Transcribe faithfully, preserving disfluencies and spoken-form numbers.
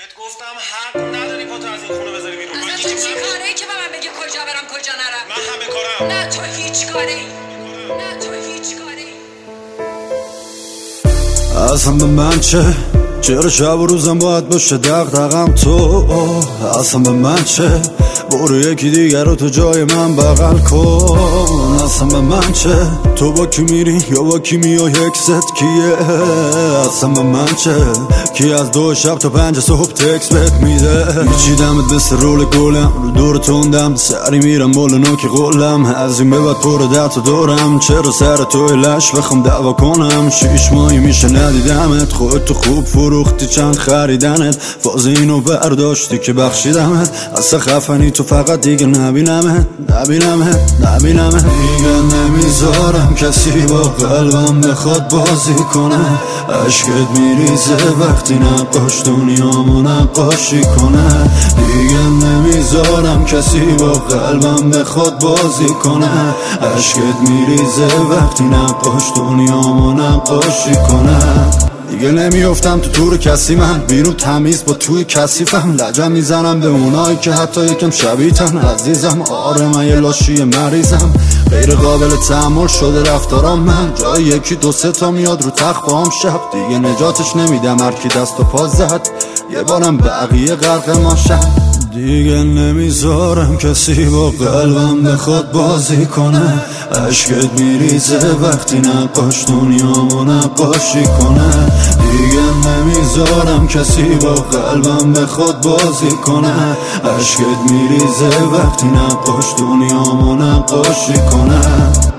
بهت گفتم حق نداری پاتو از این خونه بذاری بیرون. اصلا تو چی کاره ای که به من بگی کجا برم کجا نرم؟ من همه کارم. نه تو هیچ کاره ای. نه تو هیچ کاره ای. اصلا به من چه؟ چرا شب و روزم باید باشه دغدغم تو؟ اصلا به من چه؟ برو یکی دیگر رو تو جای من بغل کن. اصلا به من چه؟ تو با کی میری یا با کی میای اکست کیه؟ اصلا به من چه؟ کی از دو شب تا پنج صبح تکس بهت میده؟ میچیدمت مثل رول گلم رو دور تندم سری میرم بالا نوک قلم از این به بعد پر ده تا دورم چرا سر تو لش بخوام دعوا کنم؟ شیش ماهی میشه ندیدمت خودتو خوب فروختی چند خریدنت فاز اینو برداشتی که بخشیدمت اصلا خفنی تو فقط دیگه نبینمت نبینمت نبینمت دیگه نمیذارم کسی با قلبم بخواد بازی کنه عشقت میریزه وقتی نقاش دنیامو نقاشی کنه دیگه نمیذارم کسی با قلبم بخواد بازی کنه عشقت میریزه وقتی نقاش دنیامو نقاشی کنه دیگه نمیافتم تو تور کسی من بیرون تمیز با توی کثیفم لجم میزنم به اونایی که حتی یکم شبیه‌تن عزیزم آره من یه لاشی مریضم غیر قابل تحمل شده رفتارام من جای یکی دو سه تا میاد رو تخت باهم شب دیگه نجاتش نمیدم هر کی دست و پا زد یه بارم بقیه غرق ماشم دیگه نمیذارم کسی با قلبم بخواد بازی کنه عشقت میریزه وقتی نقاش دنیامو نقاشی کنه دیگه نمیذارم کسی با قلبم بخواد بازی کنه عشقت میریزه وقتی نقاش دنیامو نقاشی کنه